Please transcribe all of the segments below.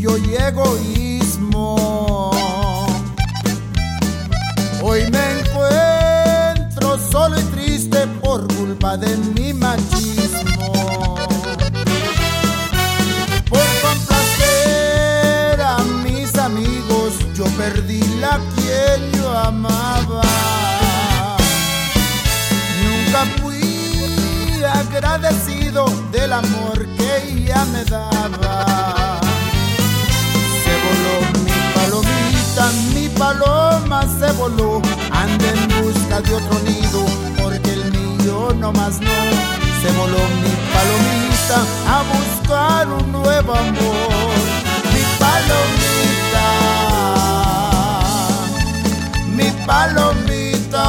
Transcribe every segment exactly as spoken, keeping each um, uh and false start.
orgullo y egoísmo. Hoy me encuentro solo y triste por culpa de mi machismo. Por complacer a mis amigos yo perdí la quien yo amaba. Nunca fui agradecido del amor que ella me daba. Se voló mi palomita, mi paloma se voló. Anda en busca de otro nido, porque el mío no más no. Se voló mi palomita a buscar un nuevo amor. Mi palomita, mi palomita,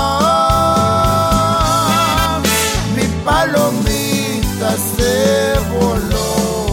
mi palomita se voló.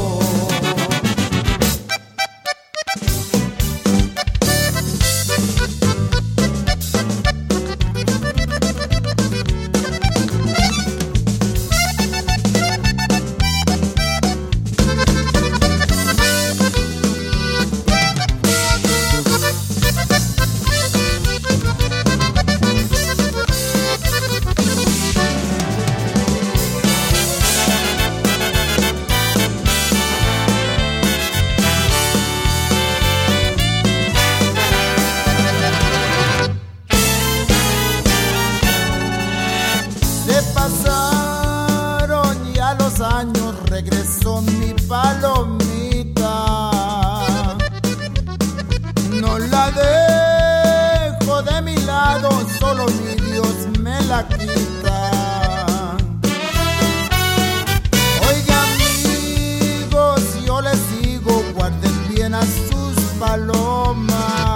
Pasaron ya los años, regresó mi palomita. No la dejo de mi lado, solo mi Dios me la quita. Oiga amigos, yo les digo, guarden bien a sus palomas.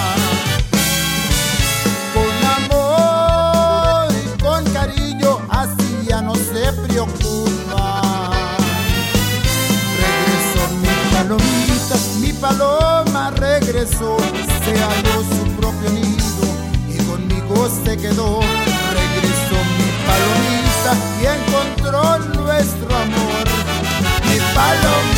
Regresó mi palomita, mi paloma regresó, se halló su propio nido y conmigo se quedó. Regresó mi palomita y encontró nuestro amor. Mi paloma